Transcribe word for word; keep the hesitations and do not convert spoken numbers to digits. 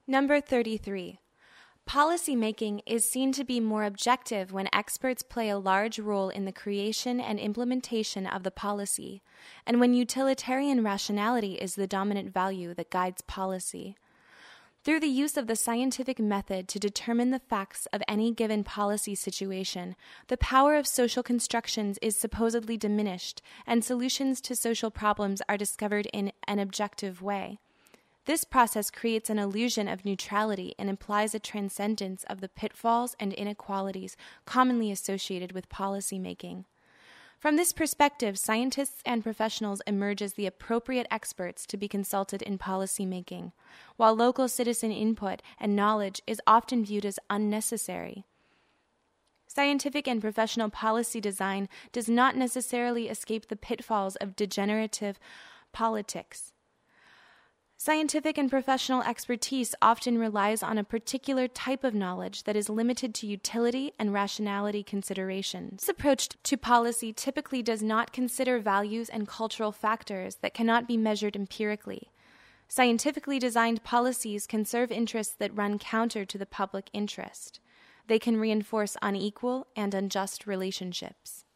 Number thirty-three. Policymaking is seen to be more objective when experts play a large role in the creation and implementation of the policy, and when utilitarian rationality is the dominant value that guides policy. Through the use of the scientific method to determine the facts of any given policy situation, the power of social constructions is supposedly diminished, and solutions to social problems are discovered in an objective way. This process creates an illusion of neutrality and implies a transcendence of the pitfalls and inequalities commonly associated with policymaking. From this perspective, scientists and professionals emerge as the appropriate experts to be consulted in policymaking, while local citizen input and knowledge is often viewed as unnecessary. Scientific and professional policy design does not necessarily escape the pitfalls of degenerative politics. Scientific and professional expertise often relies on a particular type of knowledge that is limited to utility and rationality considerations. This approach to policy typically does not consider values and cultural factors that cannot be measured empirically. Scientifically designed policies can serve interests that run counter to the public interest. They can reinforce unequal and unjust relationships.